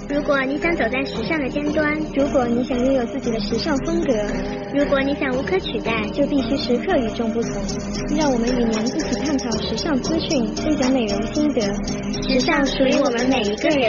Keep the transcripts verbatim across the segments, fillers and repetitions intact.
如果你想走在时尚的尖端，如果你想拥有自己的时尚风格，如果你想无可取代，就必须时刻与众不同。让我们与您一起探讨时尚资讯，分享美容心得。时尚属于我们每一个人。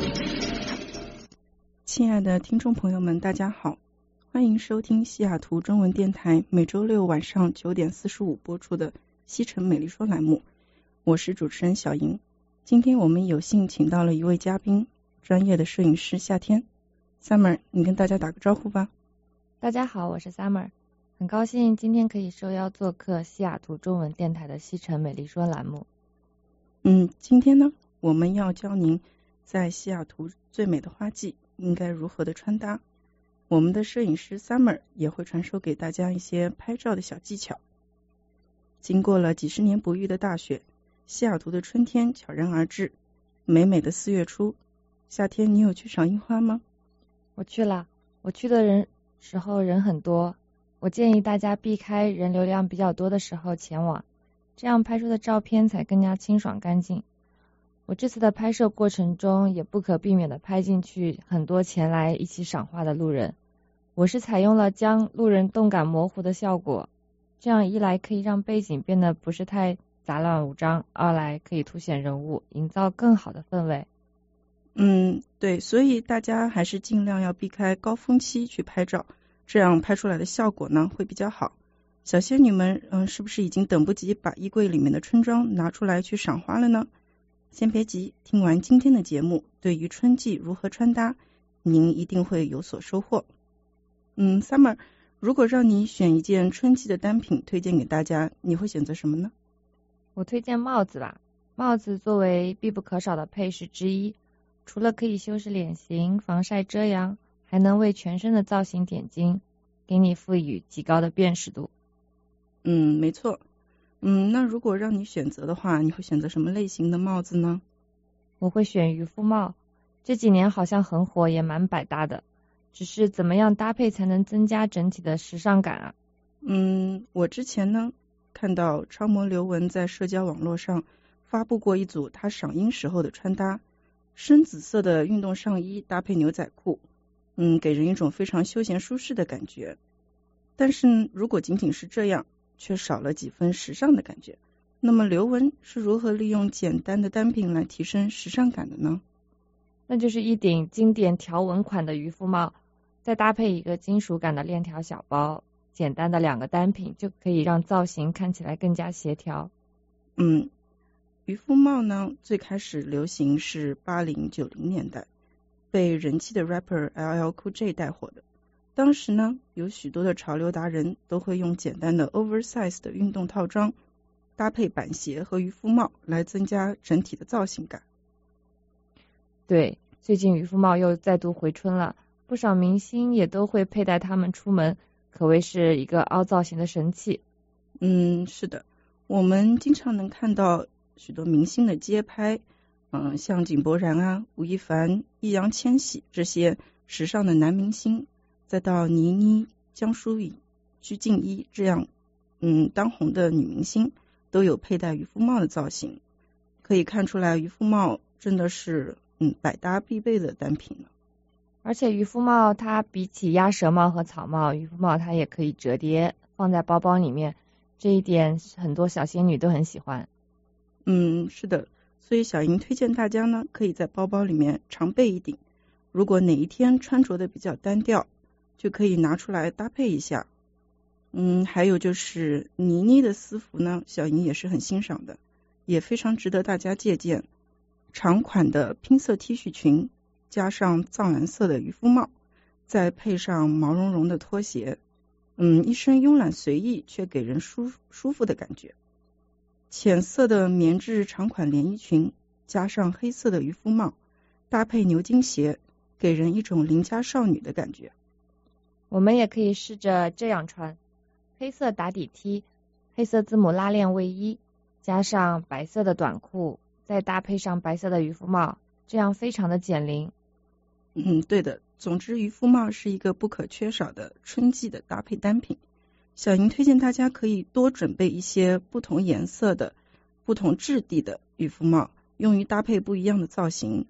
亲爱的听众朋友们，大家好，欢迎收听西雅图中文电台每周六晚上九点四十五播出的西城美丽说栏目，我是主持人小莹。今天我们有幸请到了一位嘉宾，专业的摄影师夏天。 Summer， 你跟大家打个招呼吧。 大家好，我是 Summer， 很高兴今天可以受邀做客西雅图中文电台的西城美丽说栏目。 嗯，今天呢，我们要教您在西雅图最美的花季应该如何的穿搭。我们的摄影师 Summer 也会传授给大家一些拍照的小技巧。经过了几十年不遇的大雪，西雅图的春天悄然而至，美美的四月初。夏天你有去赏樱花吗？ 我去了，我去的人时候人很多，我建议大家避开人流量比较多的时候前往，这样拍出的照片才更加清爽干净。我这次的拍摄过程中也不可避免地拍进去很多前来一起赏花的路人，我是采用了将路人动感模糊的效果，这样一来可以让背景变得不是太杂乱无章，二来可以凸显人物，营造更好的氛围。 嗯，对，所以大家还是尽量要避开高峰期去拍照，这样拍出来的效果呢会比较好。小仙女们，嗯，是不是已经等不及把衣柜里面的春装拿出来去赏花了呢？先别急，听完今天的节目，对于春季如何穿搭，您一定会有所收获。嗯 ，Summer， 如果让你选一件春季的单品推荐给大家，你会选择什么呢？ 我推荐帽子吧，帽子作为必不可少的配饰之一，除了可以修饰脸型、防晒遮阳，还能为全身的造型点睛，给你赋予极高的辨识度。 嗯，没错。嗯，那如果让你选择的话，你会选择什么类型的帽子呢？ 我会选渔夫帽，这几年好像很火，也蛮百搭的，只是怎么样搭配才能增加整体的时尚感啊？ 嗯，我之前呢看到超模刘雯在社交网络上发布过一组她赏樱时候的穿搭，深紫色的运动上衣搭配牛仔裤，嗯，给人一种非常休闲舒适的感觉。但是如果仅仅是这样，却少了几分时尚的感觉。那么刘雯是如何利用简单的单品来提升时尚感的呢？ 那就是一顶经典条纹款的渔夫帽，再搭配一个金属感的链条小包，简单的两个单品就可以让造型看起来更加协调。 嗯，渔夫帽呢，最开始流行是八零九零年代，被人气的 rapper L L Cool J 带火的。当时呢，有许多的潮流达人都会用简单的 oversize 的运动套装搭配板鞋和渔夫帽来增加整体的造型感。 对，最近渔夫帽又再度回春了，不少明星也都会佩戴它们出门，可谓是一个凹造型的神器。 嗯，是的，我们经常能看到许多明星的街拍，嗯，像井柏然啊、吴亦凡、易烊千玺这些时尚的男明星，再到倪妮、江疏影、鞠婧祎这样嗯当红的女明星，都有佩戴渔夫帽的造型。可以看出来，渔夫帽真的是嗯百搭必备的单品了。 而且渔夫帽它比起鸭舌帽和草帽，渔夫帽它也可以折叠放在包包里面，这一点很多小仙女都很喜欢。 嗯，是的，所以小莹推荐大家呢，可以在包包里面常备一顶，如果哪一天穿着的比较单调，就可以拿出来搭配一下。嗯，还有就是倪妮的私服呢，小莹也是很欣赏的，也非常值得大家借鉴。长款的拼色 T 恤裙，加上藏蓝色的渔夫帽，再配上毛茸茸的拖鞋，嗯，一身慵懒随意却给人舒舒服的感觉。浅色的棉质长款连衣裙，加上黑色的渔夫帽，搭配牛津鞋，给人一种邻家少女的感觉。 我们也可以试着这样穿，黑色打底 T， 黑色字母拉链卫衣，加上白色的短裤，再搭配上白色的渔夫帽，这样非常的减龄。 嗯，对的，总之渔夫帽是一个不可缺少的春季的搭配单品。小莹推荐大家可以多准备一些不同颜色的、不同质地的渔夫帽，用于搭配不一样的造型，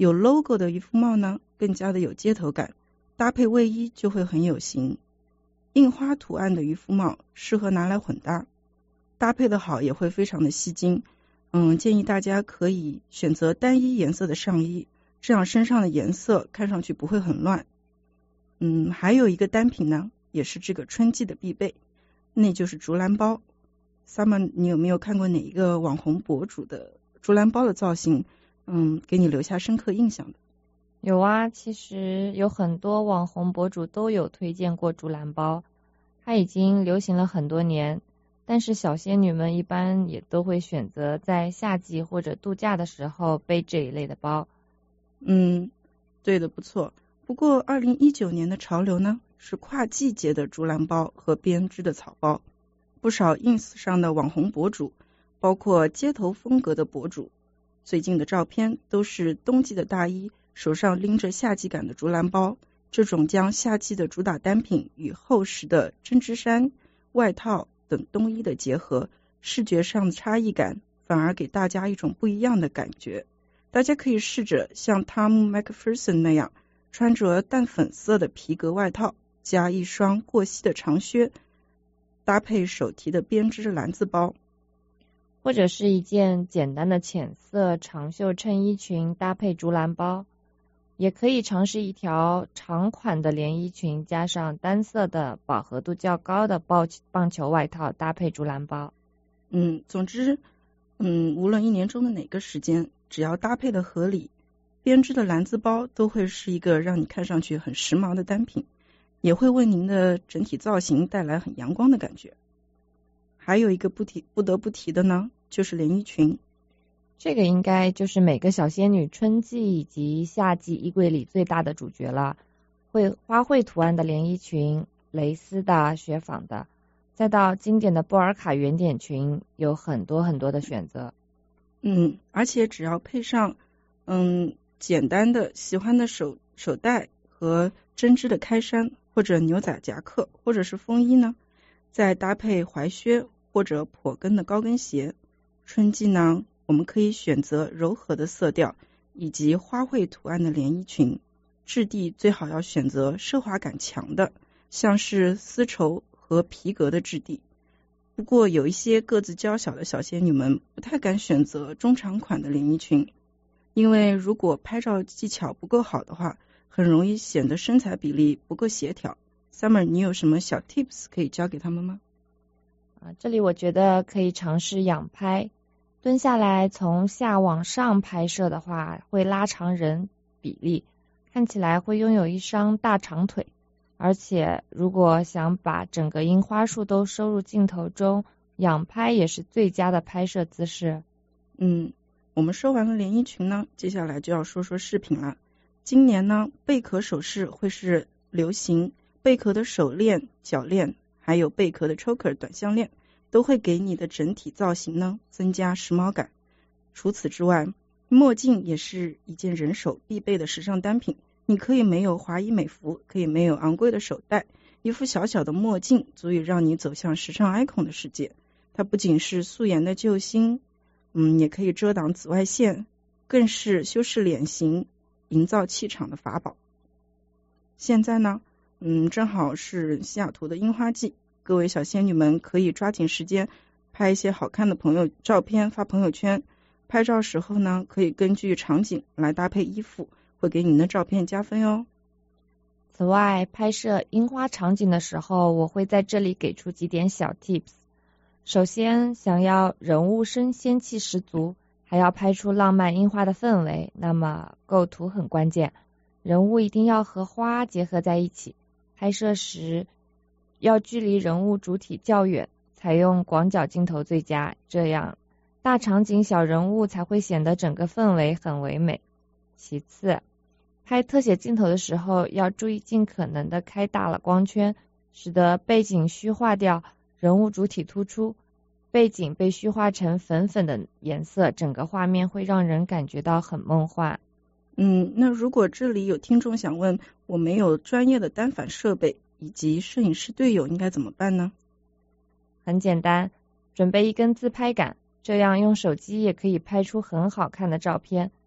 有 logo 的渔夫帽呢，更加的有街头感，搭配卫衣就会很有型。印花图案的渔夫帽适合拿来混搭，搭配的好也会非常的吸睛。嗯，建议大家可以选择单一颜色的上衣，这样身上的颜色看上去不会很乱。嗯，还有一个单品呢，也是这个春季的必备，那就是竹篮包。Summer， 你有没有看过哪一个网红博主的竹篮包的造型，嗯，给你留下深刻印象的？ 有啊，其实有很多网红博主都有推荐过竹篮包，它已经流行了很多年，但是小仙女们一般也都会选择在夏季或者度假的时候背这一类的包。 嗯，对的，不错。不过二零一九年的潮流呢，是跨季节的竹篮包和编织的草包。不少 ins 上的网红博主，包括街头风格的博主，最近的照片都是冬季的大衣，手上拎着夏季感的竹篮包。这种将夏季的主打单品与厚实的针织衫、外套等冬衣的结合，视觉上的差异感反而给大家一种不一样的感觉。大家可以试着像 Tom McPherson 那样，穿着淡粉色的皮革外套，加一双过膝的长靴，搭配手提的编织篮子包， 或者是一件简单的浅色长袖衬衣裙搭配竹篮包，也可以尝试一条长款的连衣裙，加上单色的饱和度较高的棒球外套搭配竹篮包。 嗯，总之，嗯，无论一年中的哪个时间，只要搭配的合理，编织的篮子包都会是一个让你看上去很时髦的单品，也会为您的整体造型带来很阳光的感觉。还有一个不提不得不提的呢，就是连衣裙。 这个应该就是每个小仙女春季以及夏季衣柜里最大的主角了。会花卉图案的连衣裙，蕾丝的、雪纺的，再到经典的布尔卡圆点裙，有很多很多的选择。 嗯，而且只要配上嗯简单的喜欢的手手带和针织的开衫，或者牛仔夹克，或者是风衣呢，再搭配踝靴或者跛跟的高跟鞋，春季呢，我们可以选择柔和的色调以及花卉图案的连衣裙，质地最好要选择奢华感强的，像是丝绸和皮革的质地。不过有一些个子娇小的小仙女们不太敢选择中长款的连衣裙，因为如果拍照技巧不够好的话，很容易显得身材比例不够协调。Summer， 你有什么小 tips 可以教给他们吗？ 啊，这里我觉得可以尝试仰拍，蹲下来从下往上拍摄的话，会拉长人比例，看起来会拥有一双大长腿。而且如果想把整个樱花树都收入镜头中，仰拍也是最佳的拍摄姿势。 嗯，我们说完了连衣裙呢，接下来就要说说饰品了。今年呢，贝壳首饰会是流行，贝壳的手链、脚链，还有贝壳的 choker 短项链，都会给你的整体造型呢增加时髦感。除此之外，墨镜也是一件人手必备的时尚单品。你可以没有华衣美服，可以没有昂贵的手袋，一副小小的墨镜足以让你走向时尚 icon 的世界。它不仅是素颜的救星，嗯，也可以遮挡紫外线，更是修饰脸型、营造气场的法宝。现在呢，嗯，正好是西雅图的樱花季，各位小仙女们可以抓紧时间拍一些好看的朋友照片发朋友圈。拍照时候呢，可以根据场景来搭配衣服，会给您的照片加分哟。 此外，拍摄樱花场景的时候，我会在这里给出几点小 tips。首先，想要人物生仙气十足，还要拍出浪漫樱花的氛围，那么构图很关键，人物一定要和花结合在一起。拍摄时要距离人物主体较远，采用广角镜头最佳，这样大场景小人物才会显得整个氛围很唯美。其次，拍特写镜头的时候要注意尽可能的开大了光圈，使得背景虚化掉，人物主体突出，背景被虚化成粉粉的颜色，整个画面会让人感觉到很梦幻。 嗯，那如果这里有听众想问，我没有专业的单反设备以及摄影师队友应该怎么办呢？ 很简单，准备一根自拍杆，这样用手机也可以拍出很好看的照片。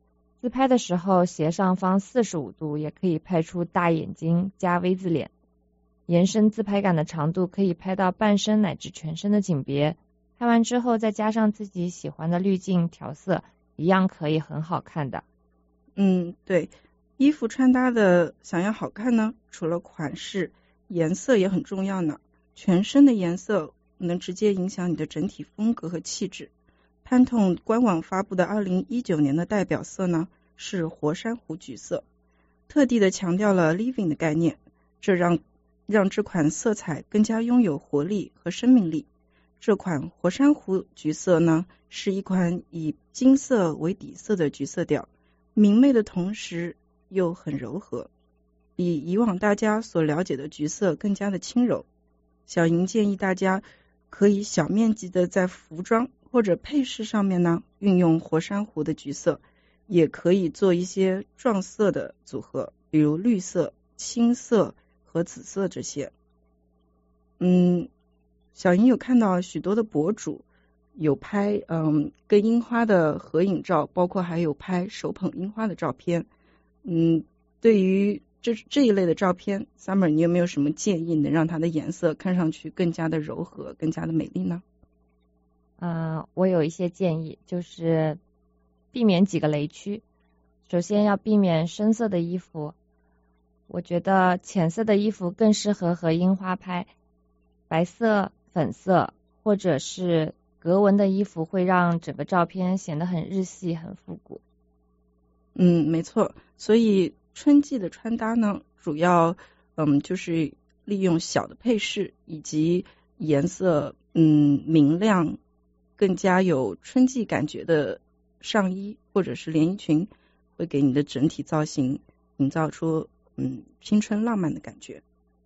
自拍的时候斜上方四十五度也可以拍出大眼睛加 V 字脸，延伸自拍杆的长度可以拍到半身乃至全身的景别，拍完之后再加上自己喜欢的滤镜调色，一样可以很好看的。 嗯，对，衣服穿搭的想要好看呢，除了款式，颜色也很重要呢。全身的颜色能直接影响你的整体风格和气质。潘通官网发布的二零一九年的代表色呢是火山湖橘色，特地的强调了 living 的概念，这让让这款色彩更加拥有活力和生命力。这款火山湖橘色呢是一款以金色为底色的橘色调，明媚的同时又很柔和，比以往大家所了解的橘色更加的轻柔。小莹建议大家可以小面积的在服装或者配饰上面呢运用火山湖的橘色，也可以做一些撞色的组合，比如绿色、青色和紫色这些。嗯，小莹有看到许多的博主有拍嗯跟樱花的合影照，包括还有拍手捧樱花的照片。嗯，对于这这一类的照片 ，Summer 你有没有什么建议能让它的颜色看上去更加的柔和，更加的美丽呢？ 嗯、呃，我有一些建议，就是避免几个雷区。首先要避免深色的衣服，我觉得浅色的衣服更适合和樱花拍，白色、粉色或者是格纹的衣服会让整个照片显得很日系、很复古。 嗯，没错。所以春季的穿搭呢，主要嗯就是利用小的配饰以及颜色嗯明亮、更加有春季感觉的上衣或者是连衣裙，会给你的整体造型营造出嗯青春浪漫的感觉。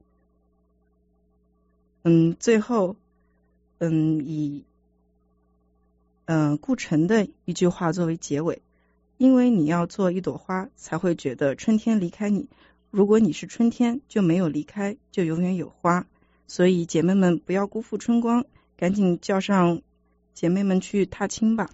嗯，最后嗯以嗯、呃、顾城的一句话作为结尾。因为你要做一朵花，才会觉得春天离开你。如果你是春天，就没有离开，就永远有花。所以姐妹们不要辜负春光，赶紧叫上姐妹们去踏青吧。